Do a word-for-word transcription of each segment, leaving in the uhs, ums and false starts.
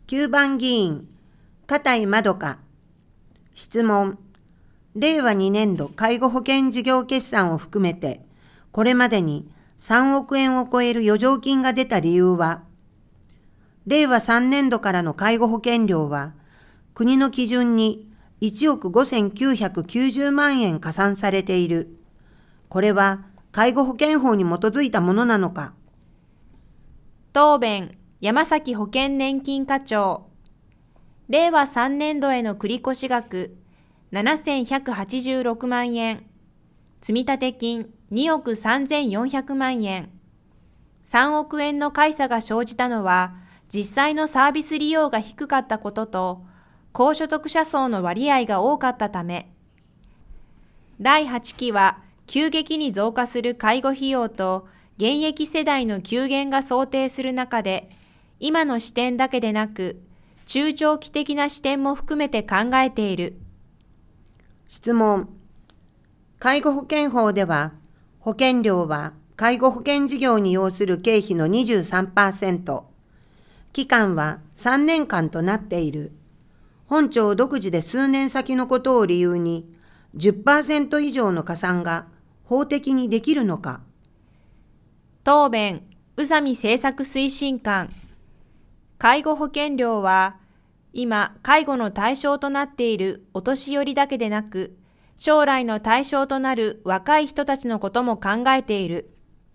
きゅうばん議員、片井まどか。質問。れいわにねんど介護保険事業決算を含めて、これまでにさんおくえんを超える余剰金が出た理由は、れいわさんねんどからの介護保険料は、国の基準にいちおくごせんきゅうひゃくきゅうじゅうまんえん加算されている。これは介護保険法に基づいたものなのか。 答弁、山崎保険年金課長。れいわさんねんどへの繰越額ななせんひゃくはちじゅうろくまんえん、積立金におくさんぜんよんひゃくまんえん、さんおくえんの買差が生じたのは、実際のサービス利用が低かったことと、高所得者層の割合が多かったため。だいはちきは、急激に増加する介護費用と現役世代の急減が想定する中で、今の視点だけでなく、中長期的な視点も含めて考えている。 質問。介護保険法では、保険料は介護保険事業に要する経費の にじゅうさんパーセント、期間はさんねんかんとなっている。本庁独自で数年先のことを理由に じゅっパーセント 以上の加算が法的にできるのか。 答弁、宇佐美政策推進官。介護保険料は、今、介護の対象となっているお年寄りだけでなく、将来の対象となる若い人たちのことも考えている。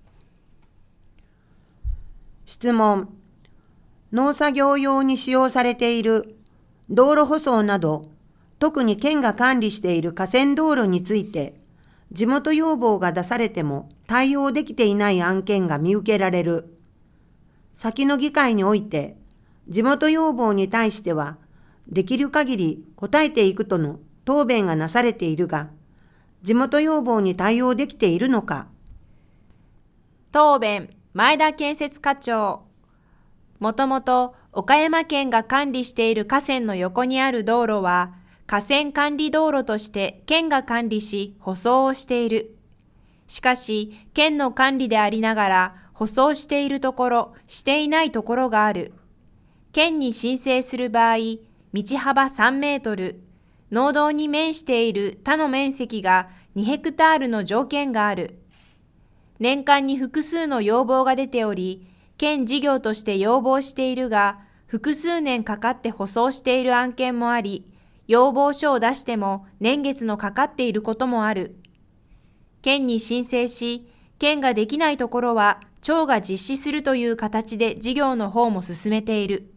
質問。農作業用に使用されている道路舗装など、特に県が管理している河川道路について、地元要望が出されても対応できていない案件が見受けられる。先の議会において、地元要望に対しては、できる限り応えていくとの答弁がなされているが、地元要望に対応できているのか。 答弁、前田建設課長。もともと岡山県が管理している河川の横にある道路は、河川管理道路として県が管理し、舗装をしている。しかし、県の管理でありながら、舗装しているところ、していないところがある。県に申請する場合、道幅さんメートル、農道に面している他の面積がにヘクタールの条件がある。年間に複数の要望が出ており、県事業として要望しているが、複数年かかって舗装している案件もあり、要望書を出しても年月のかかっていることもある。県に申請し、県ができないところは町が実施するという形で事業の方も進めている。